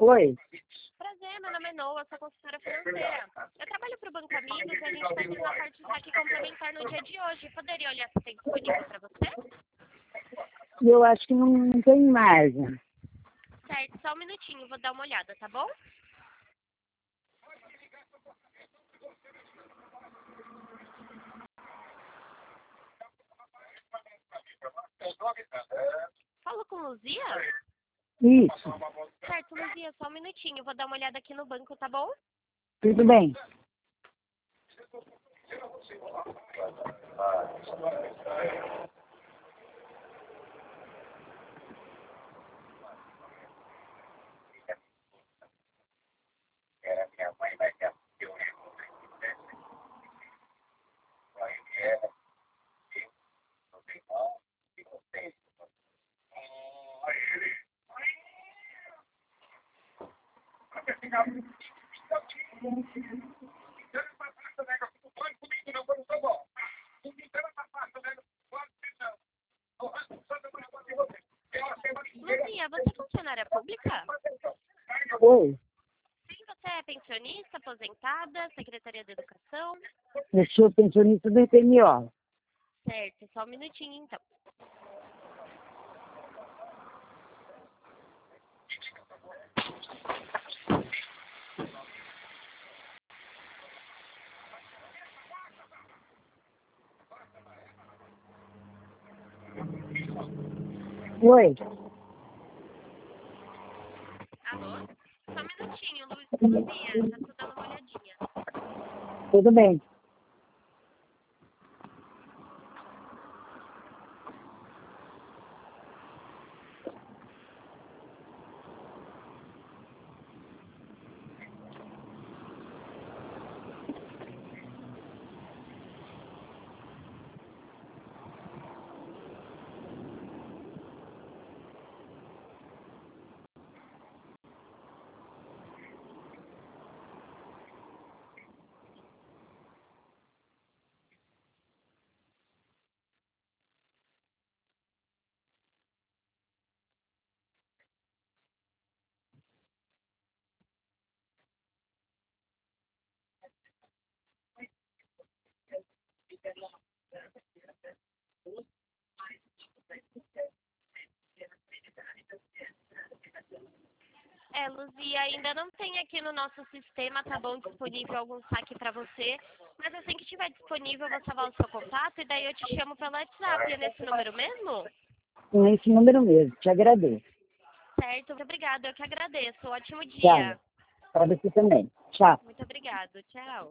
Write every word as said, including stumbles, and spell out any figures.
Oi. Prazer, meu nome é Noa, sou consultora financeira. Eu trabalho para o Banco Amigos e a gente está tendo uma parte de saque complementar no dia de hoje. Poderia olhar se tem disponível para você? Eu acho que não, não tem margem. Certo, só um minutinho, vou dar uma olhada, tá bom? Falo com Luzia? Isso. Certo, Luzia, só um minutinho, vou dar uma olhada aqui no banco, tá bom? Tudo bem. Luzia, você é funcionária pública? Oi. Sim, você é pensionista, aposentada, Secretaria da Educação? Eu sou pensionista do I P M O. Certo, só um minutinho então. Oi. Alô? Só um minutinho, Lu- Luzia, já tô dando uma olhadinha. Tudo bem. É, Luzia, ainda não tem aqui no nosso sistema, tá bom, disponível algum saque para você, mas assim que estiver disponível, eu vou salvar o seu contato e daí eu te chamo pelo WhatsApp. É nesse número mesmo? Com esse número mesmo. Te agradeço. Certo, muito obrigada, eu que agradeço. Ótimo Tchau. dia. Para você também. Tchau. Muito obrigada, tchau.